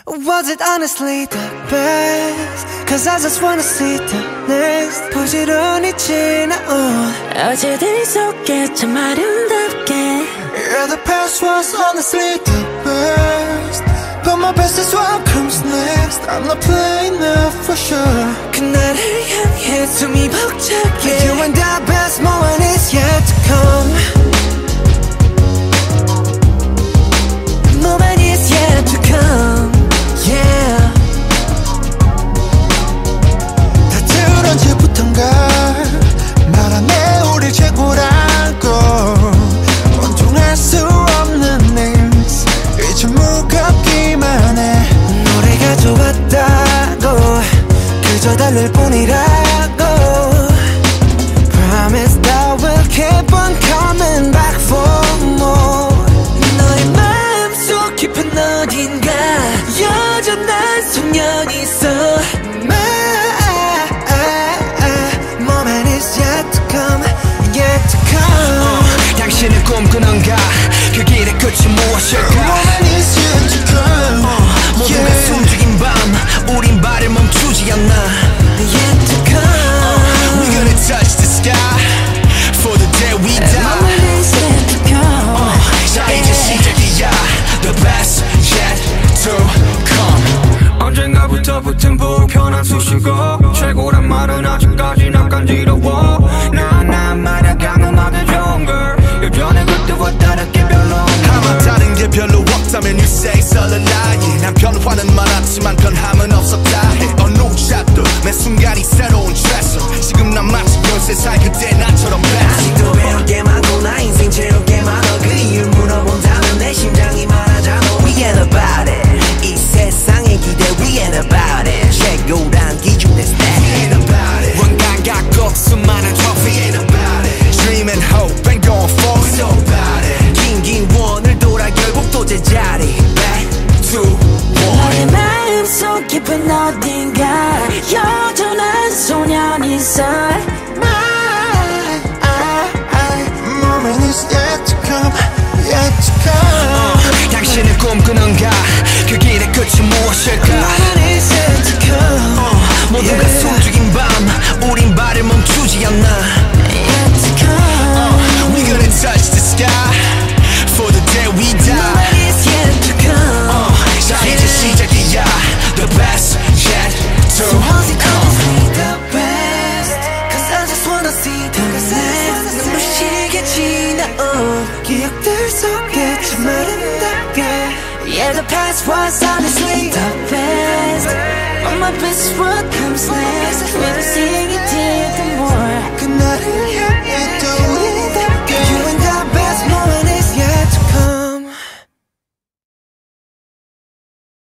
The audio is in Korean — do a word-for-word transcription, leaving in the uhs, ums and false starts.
Was it honestly the best? Cause I just wanna see the next. 부지런히 지나온 어제들 속에 참 아름답게. Yeah, the past was honestly the best, but my best is what comes next. I'm not playing now for sure. 그날을 향해 숨이 벅차게. You and the best moment is yet to come. Moment is yet to come. Yeah. 다들 언제부턴가 말하네 우리 최고라고. 온종할 수 없는 names 이제 무겁기만 해. 노래가 좋았다고 그저 달랠 뿐이라고. Promise that we'll keep on coming back for more. 너의 마음속 깊은 어딘가 여전한 소년이 있어. Moment is yet to come, yet to come. uh, 당신은 꿈꾸는가 그 길의 끝이 무엇일까. Moment is yet to come. uh, 모두가 yeah. 숨죽인 밤 우린 발을 멈추지 않나. Yet to come. uh, We're gonna touch the sky for the day we die. Moment is yet to come. uh, 자 이제 시작이야. The best yet to come. 언젠가부터 붙은 불편한 수식어. 최고란 말은 아직까지 난 간지러워. 나난 말야 강음하게 좋은 걸. 예전에 그때와 다르게 별로 아마 다른 게 별로 없다면 you say it's all a lie. 난 변화는 많았지만 변함은 없었다 해. 어느 샷도 매 순간이 새로운 트레서. 지금 난 마치 열세 살 그때 나처럼 best. 아직도 배울 게 많고 나 인생 채울 게 많아. 그 이유를 물어본다면 내 심장이 말하잖아. We ain't about it. 이 세상의 기대 We ain't about it. 최고란 기준의 stat. We ain't about it. 원간 갖고 수많은 trophy. We ain't about it. Dream and hope and going for it. So about it. 긴긴 원을 돌아 결국 또 제자리. Back to one. 너의 마음속 깊은 어딘가 여전한 소년이 있어. Moment is yet to come, yet to come. uh, 당신은 꿈꾸는가 그 길의 끝이 무엇일까. Moment is yet to come. uh, 모두가 yeah. 숨죽인 밤 우린 발을 멈추지 않나. Yet to come. uh, We're gonna touch the sky for the day we die. Moment is yet to come. uh, 자 이제 시작이야. The best yet to So was it come. honestly the best? Cause I just wanna see the next. 눈부시게 지나온 기억들 속에 참 아름답게. Yeah, the past was honestly the best, but my best is what comes next. We'll sing it till the more. 그날을